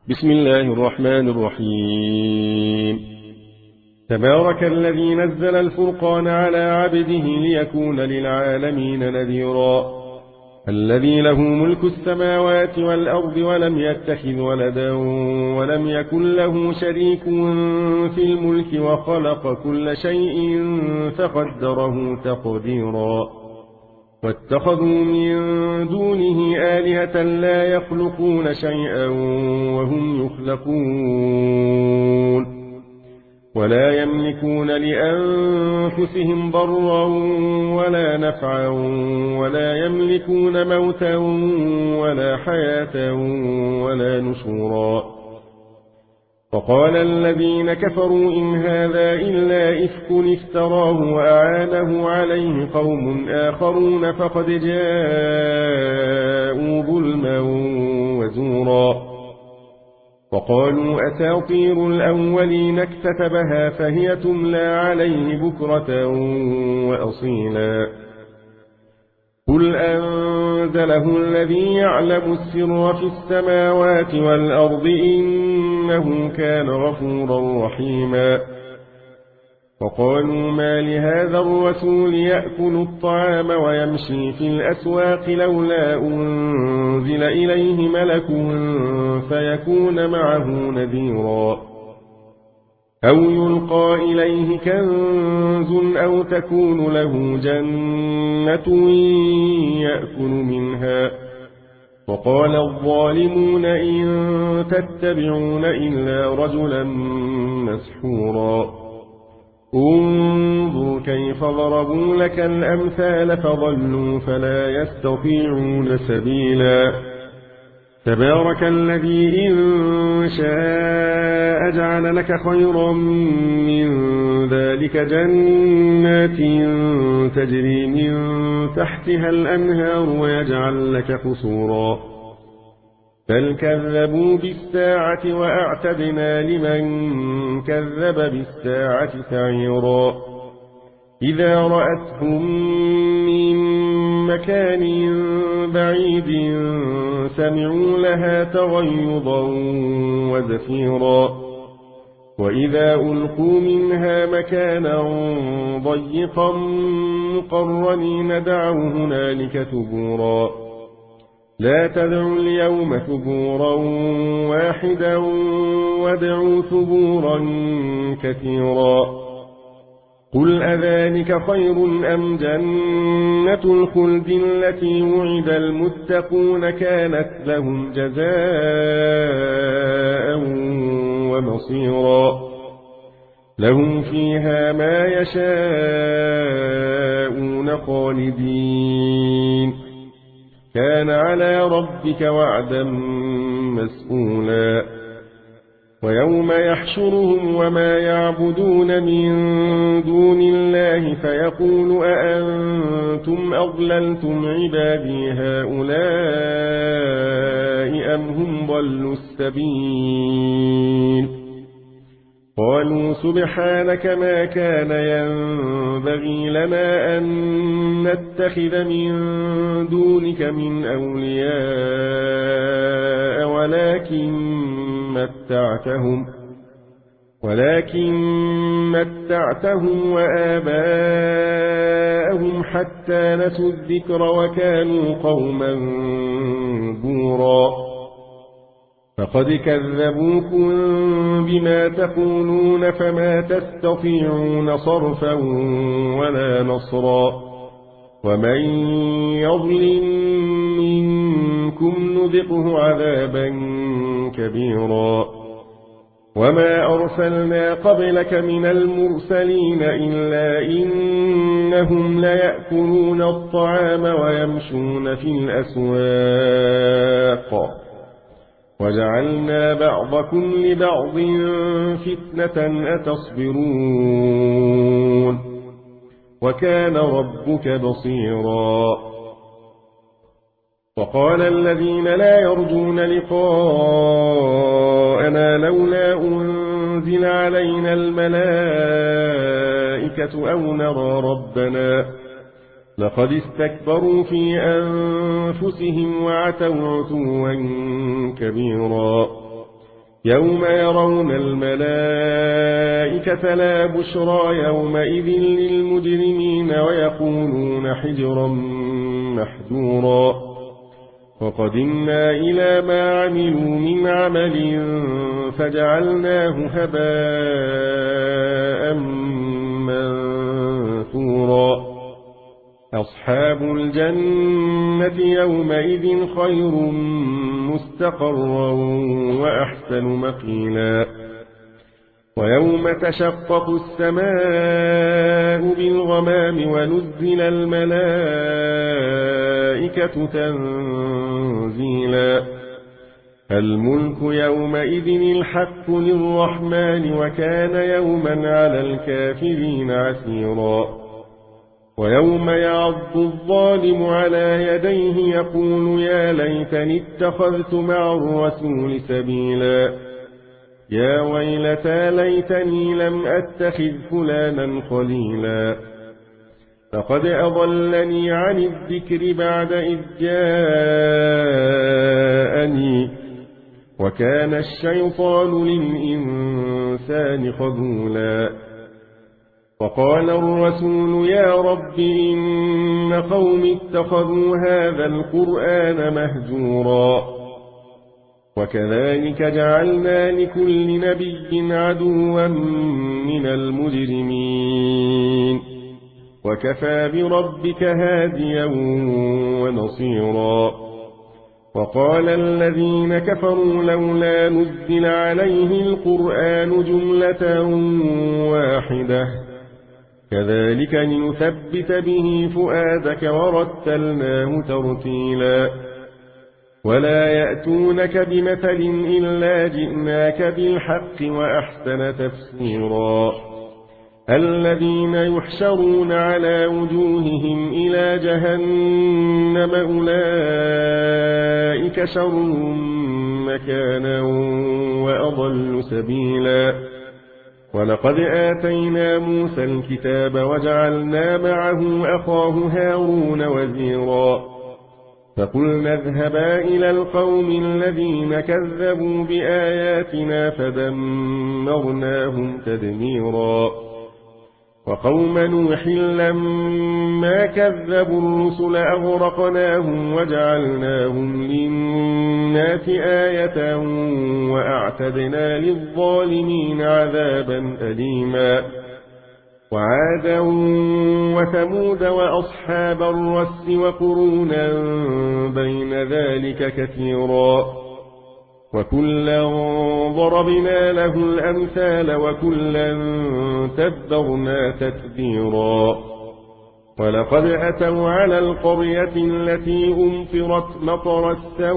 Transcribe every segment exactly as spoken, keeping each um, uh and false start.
بسم الله الرحمن الرحيم. تبارك الذي نزل الفرقان على عبده ليكون للعالمين نذيرا. الذي له ملك السماوات والأرض ولم يتخذ ولدا ولم يكن له شريك في الملك وخلق كل شيء فقدره تقديرا. واتخذوا من دونه آلهة لا يخلقون شيئا وهم يخلقون ولا يملكون لأنفسهم ضرا ولا نفعا ولا يملكون موتا ولا حياة ولا نشورا. وقال الذين كفروا إن هذا إلا إفك افتراه وأعانه عليه قوم آخرون فقد جاءوا ظلما وزورا. وقالوا أساطير الأولين اكتتبها فهي تملى عليه بكرة وأصيلا. قل أنزله الذي يعلم السر في السماوات والأرض إنه كان غفورا رحيما. وقالوا ما لهذا الرسول يأكل الطعام ويمشي في الأسواق لولا أنزل إليه ملك فيكون معه نذيرا أو يلقى إليه كنز أو تكون له جنة يأكل منها. وقال الظالمون إن تتبعون إلا رجلا مسحورا. انظر كيف ضربوا لك الأمثال فضلوا فلا يستطيعون سبيلا. تبارك الذي إن شاء جعل لك خيرا من ذلك جنات تجري من تحتها الأنهار ويجعل لك قصورا. بل كذبوا بالساعة وأعتدنا لمن كذب بالساعة سعيرا. إذا رأتهم من مكان بعيد سمعوا لها تغيظا وزفيرا. وإذا ألقوا منها مكانا ضيقا مقرنين دعوا هنالك ثبورا. لا تدعوا اليوم ثبورا واحدا وادعوا ثبورا كثيرا. قل أذلك خير أم جنة الخلد التي وعد المتقون كانت لهم جزاء ومصيرا. لهم فيها ما يشاءون خالدين كان على ربك وعدا مسئولا. ويوم يحشرهم وما يعبدون من دون الله فيقول أأنتم أضللتم عبادي هؤلاء أم هم ضلوا السبيل. قالوا سبحانك ما كان ينبغي لنا أن نتخذ من دونك من أولياء ولكن متعتهم ولكن متعتهم وآباءهم حتى نسوا الذكر وكانوا قوما بورا. فقد كذبوكم بما تقولون فما تستطيعون صرفا ولا نصرا. ومن يظلم منكم نذقه عذابا كبيرا. وما أرسلنا قبلك من المرسلين إلا إنهم ليأكلون الطعام ويمشون في الأسواق وجعلنا بعضكم لبعض فتنة أتصبرون وكان ربك بصيرا. وقال الذين لا يرجون لقاءنا لولا أنزل علينا الملائكة أو نرى ربنا لقد استكبروا في أنفسهم وعتوا عتوا كبيرا. يوم يرون الملائكة لا بشرى يومئذ للمجرمين ويقولون حجرا محجورا وقدمنا إلى ما عملوا من عمل فجعلناه هباء منثورا أصحاب الجنة يومئذ خير مستقرا وأحسن مقيلا ويوم تشقق السماء بالغمام ونزل الملائكة تنزيلا الملك يومئذ الحق للرحمن وكان يوما على الكافرين عسيرا ويوم يعض الظالم على يديه يقول يا ليتني اتخذت مع الرسول سبيلا يا ويلتى ليتني لم أتخذ فلانا خليلا لقد أضلني عن الذكر بعد إذ جاءني وكان الشيطان للإنسان خذولا وقال الرسول يا رب إن قوم اتخذوا هذا القرآن مهجورا وكذلك جعلنا لكل نبي عدوا من المجرمين وكفى بربك هاديا ونصيرا وقال الذين كفروا لولا نزل عليه القرآن جملة واحدة كذلك لنثبت به فؤادك ورتلناه ترتيلا ولا يأتونك بمثل إلا جئناك بالحق وأحسن تفسيرا الذين يحشرون على وجوههم إلى جهنم أولئك شر مكانا وأضل سبيلا ولقد آتينا موسى الكتاب وجعلنا معه أخاه هارون وزيرا فقلنا اذهبا إلى القوم الذين كذبوا بآياتنا فدمرناهم تدميرا وقوم نوح لما كذبوا الرسل أغرقناهم وجعلناهم للناس آية وأعتدنا للظالمين عذابا أليما وعادا وثمود وأصحاب الرس وقرونا بين ذلك كثيرا وكلا ضربنا له الأمثال وكلا تبرنا تتبيرا ولقد أتوا على القرية التي أمطرت مطر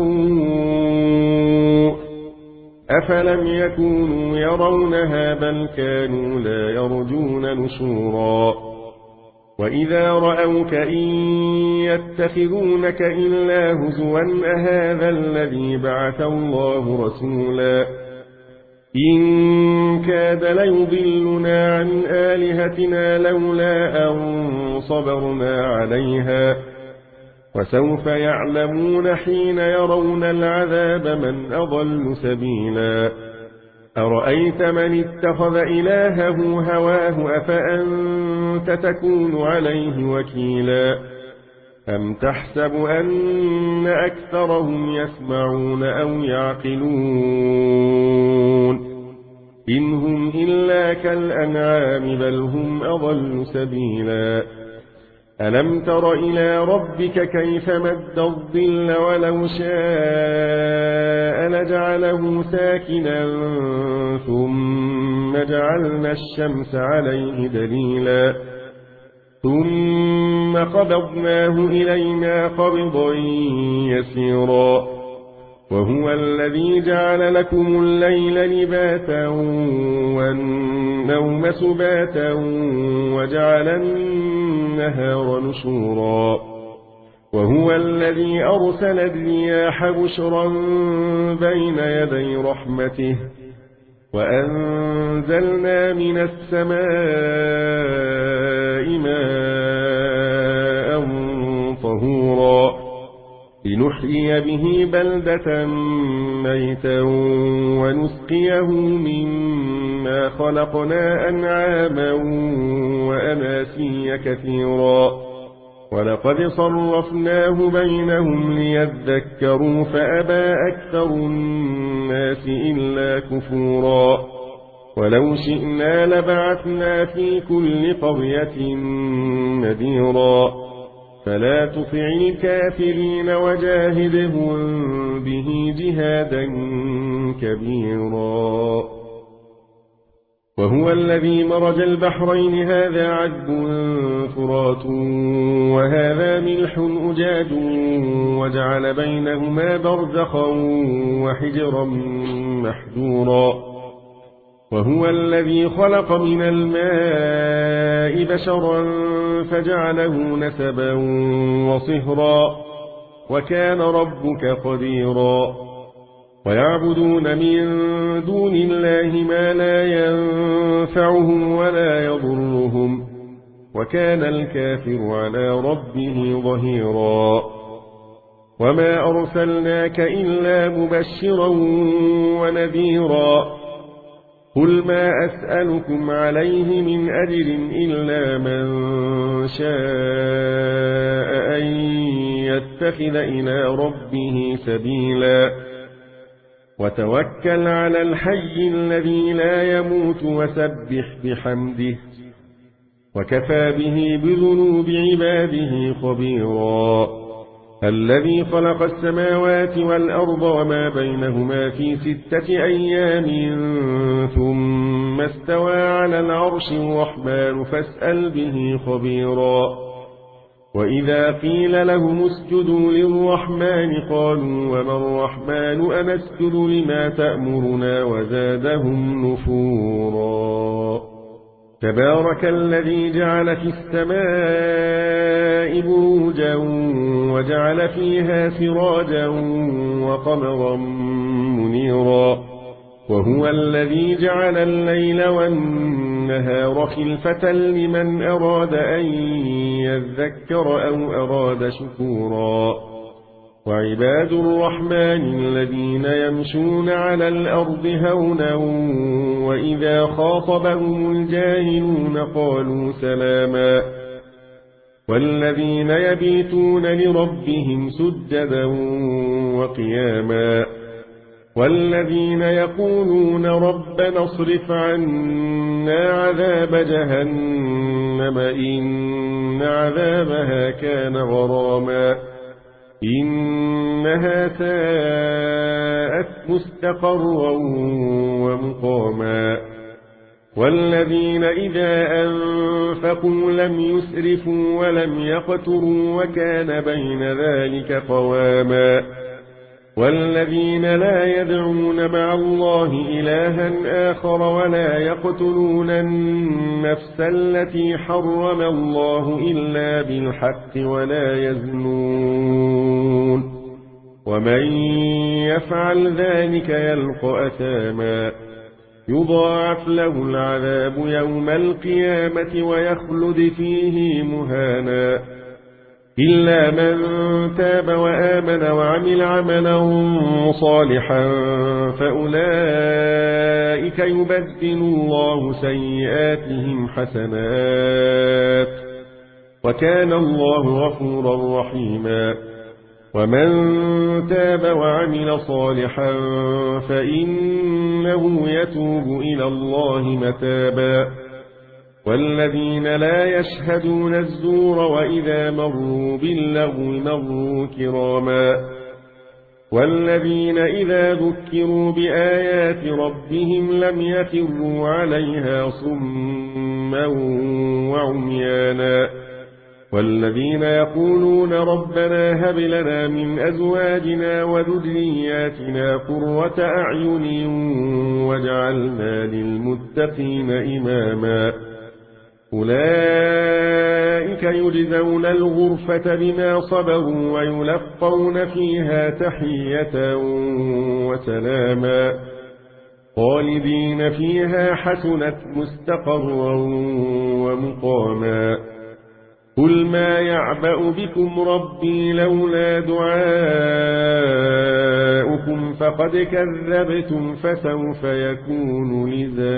السوء أفلم يكونوا يرونها بل كانوا لا يرجون نشورا وإذا رأوك إن يتخذونك إلا هزوا أهذا الذي بعث الله رسولا إن كاد ليضلنا عن آلهتنا لولا أن صبرنا عليها وسوف يعلمون حين يرون العذاب من أضل سبيلا أرأيت من اتخذ إلهه هواه أفأنت تكون عليه وكيلا أم تحسب أن أكثرهم يسمعون أو يعقلون إن هم إلا كالأنعام بل هم أضل سبيلا ألم تر إلى ربك كيف مد الظل ولو شاء لجعله ساكنا ثم جعلنا الشمس عليه دليلا ثم قبضناه إلينا قبضا يسيرا وهو الذي جعل لكم الليل لباسا والنوم سباتا وجعل النهار نشورا وهو الذي أرسل الرياح بشرا بين يدي رحمته وأنزلنا من السماء ماء طهورا لنحيي به بلدة ميتا ونسقيه مما خلقنا أنعاما وأناسيا كثيرا ولقد صرفناه بينهم ليذكروا فأبى أكثر الناس إلا كفورا ولو شئنا لبعثنا في كل قرية نذيرا فلا تطع الكافرين وجاهدهم به جهادا كبيرا وهو الذي مرج البحرين هذا عذب فرات وهذا ملح أجاج وجعل بينهما برزخا وحجرا محجورا وهو الذي خلق من الماء بشرا فجعله نسبا وصهرا وكان ربك قديرا ويعبدون من دون الله ما لا ينفعهم ولا يضرهم وكان الكافر على ربه ظهيرا وما أرسلناك إلا مبشرا ونذيرا قل ما أسألكم عليه من أجر إلا من شاء أن يتخذ إلى ربه سبيلا وتوكل على الحي الذي لا يموت وسبح بحمده وكفى به بذنوب عباده خبيرا الذي خلق السماوات والأرض وما بينهما في ستة أيام ثم استوى على العرش الرحمن فاسأل به خبيرا وإذا قيل لهم اسجدوا للرحمن قالوا وما الرحمن أنسجد لما تأمرنا وزادهم نفورا تبارك الذي جعل في السماء بروجا وجعل فيها سراجا وقمرا منيرا وهو الذي جعل الليل والنهار خلفة لمن أراد أن يذكر أو أراد شكورا وعباد الرحمن الذين يمشون على الأرض هونا وإذا خاطبهم الجاهلون قالوا سلاما والذين يبيتون لربهم سجدا وقياما والذين يقولون ربنا اصرف عنا عذاب جهنم إن عذابها كان غراما إنها ساءت مستقرا ومقاما والذين إذا أنفقوا لم يسرفوا ولم يقتروا وكان بين ذلك قواما والذين لا يدعون مع الله إلها آخر ولا يقتلون النفس التي حرم الله إلا بالحق ولا يزنون ومن يفعل ذلك يلقى أثاما يضاعف له العذاب يوم القيامة ويخلد فيه مهانا إلا من تاب وآمن وعمل عملا صالحا فأولئك يبدل الله سيئاتهم حسنات وكان الله غفورا رحيما ومن تاب وعمل صالحا فإنه يتوب إلى الله متابا والذين لا يشهدون الزور وإذا مروا باللغو مروا كراما والذين إذا ذكروا بآيات ربهم لم يخروا عليها صما وعميانا والذين يقولون ربنا هب لنا من أزواجنا وذرياتنا قرة أعين واجعلنا للمتقين إماما أولئك يجزون الغرفة بما صبروا ويلقون فيها تحية وسلاما خالدين فيها حسنت مستقرا ومقاما قل ما يعبأ بكم ربي لولا دعاؤكم فقد كذبتم فسوف يكون لزاما.